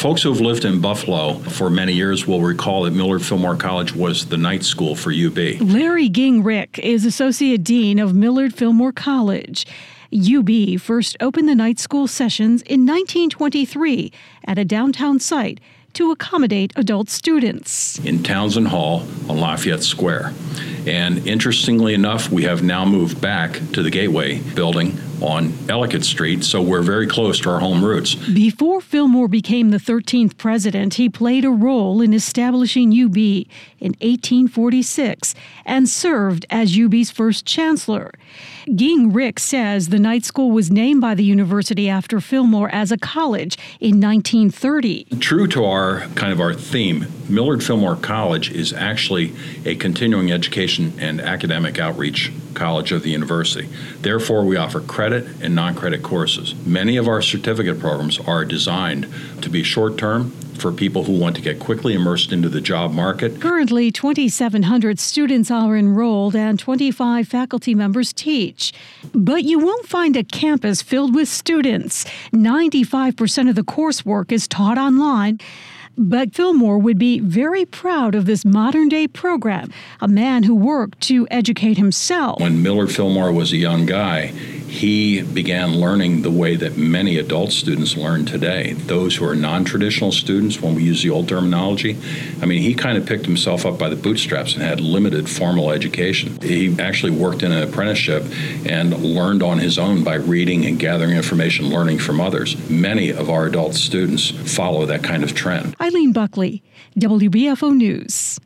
Folks who have lived in Buffalo for many years will recall that Millard Fillmore College was the night school for UB. Larry Gingrich is Associate Dean of Millard Fillmore College. UB first opened the night school sessions in 1923 at a downtown site to accommodate adult students. In Townsend Hall on Lafayette Square. And interestingly enough, we have now moved back to the Gateway building on Ellicott Street, so we're very close to our home roots. Before Fillmore became the 13th president, he played a role in establishing UB in 1846 and served as UB's first chancellor. Gingrich says the night school was named by the university after Fillmore as a college in 1930. True to our theme, Millard Fillmore College is actually a continuing education and academic outreach college of the university. Therefore, we offer credit and non-credit courses. Many of our certificate programs are designed to be short-term for people who want to get quickly immersed into the job market. Currently, 2,700 students are enrolled and 25 faculty members teach. But you won't find a campus filled with students. 95% of the coursework is taught online. But Fillmore would be very proud of this modern-day program, a man who worked to educate himself. When Millard Fillmore was a young guy, he began learning the way that many adult students learn today. Those who are non-traditional students, when we use the old terminology, he kind of picked himself up by the bootstraps and had limited formal education. He actually worked in an apprenticeship and learned on his own by reading and gathering information, learning from others. Many of our adult students follow that kind of trend. Eileen Buckley, WBFO News.